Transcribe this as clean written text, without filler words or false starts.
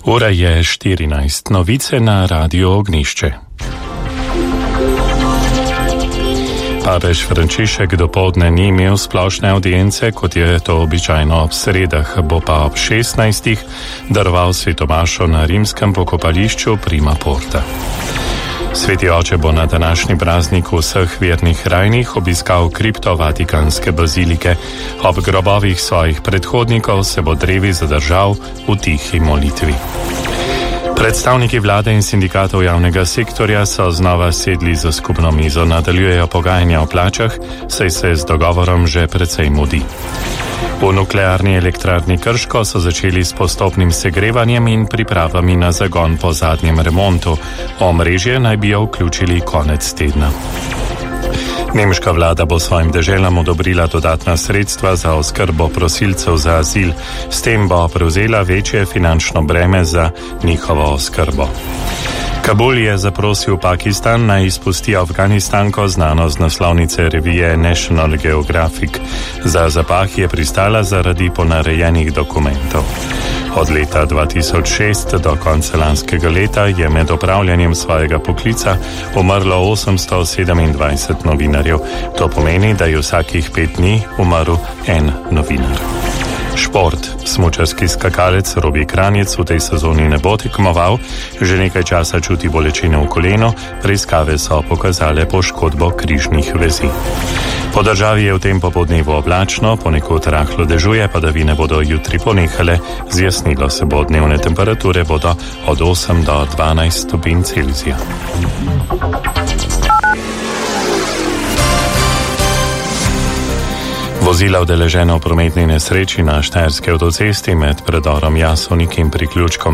Ura je 14. Novice na Radio Ognišče. Papež Frančišek dopoldne ni imel splošne audience, kot je to običajno ob sredah, bo pa ob 16. daroval svetomašo na rimskem pokopališču Prima Porta. Sveti oče bo na današnji praznik v vseh vernih rajnih obiskal kripto Vatikanske bazilike. Ob grobovih svojih predhodnikov se bo drevi zadržal v tihi molitvi. Predstavniki vlade in sindikatov javnega sektorja so znova sedli za skupno mizo, nadaljujejo pogajanja o plačah, saj se z dogovorom že precej mudi. V nuklearni elektrarni Krško so začeli s postopnim segrevanjem in pripravami na zagon po zadnjem remontu. Omrežje naj bi jo vključili konec tedna. Nemška vlada bo svojim deželam odobrila dodatna sredstva za oskrbo prosilcev za azil. S tem bo prevzela večje finančno breme za njihovo oskrbo. Kabul je zaprosil Pakistan naj izpusti Afganistanko, znano z naslovnice revije National Geographic. Za zapah je pristala zaradi ponarejenih dokumentov. Od leta 2006 do konca lanskega leta je med opravljanjem svojega poklica umrlo 827 novinarjev. To pomeni, da je vsakih 5 dni umrl en novinar. Šport. Smučarski skakalec Robi Kranjec v tej sezoni ne bo tekmoval, že nekaj časa čuti bolečine v koleno, preiskave so pokazale poškodbo križnih vezi. Po državi je v tem popoldnevu oblačno, ponekod rahlo dežuje, padavine bodo jutri ponehale, zjasnilo se bo, dnevne temperature bodo od 8 do 12 stopinj Celzija. Vozila udeležena v prometni nesreči na štajerski avtocesti med predorom Jasovnik in priključkom